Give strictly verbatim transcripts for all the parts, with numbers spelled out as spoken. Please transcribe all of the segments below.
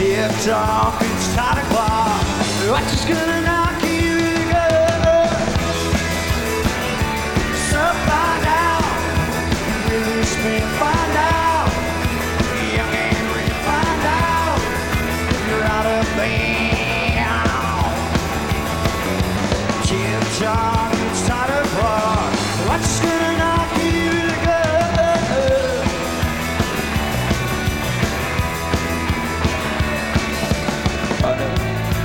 Tick-tock, it's time to clock. What's just gonna knock you good? So find out, really spin, find out. Young and rich, find out. You're out of band. Tick-tock, it's time to clock. What's just gonna knock you good? Oh, no.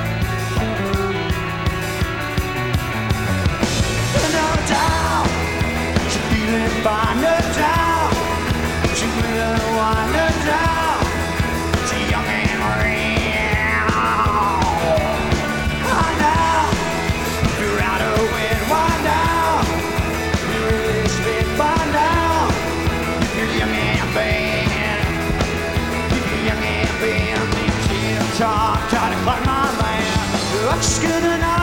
No doubt, you're feeling fine, no doubt. You really want, no doubt. You're young and real. I know, you're out of wind, why now? You really spit by now. You're young and bad. You're young and bad. Tick-tock, try to clock my man. I'm just gonna knock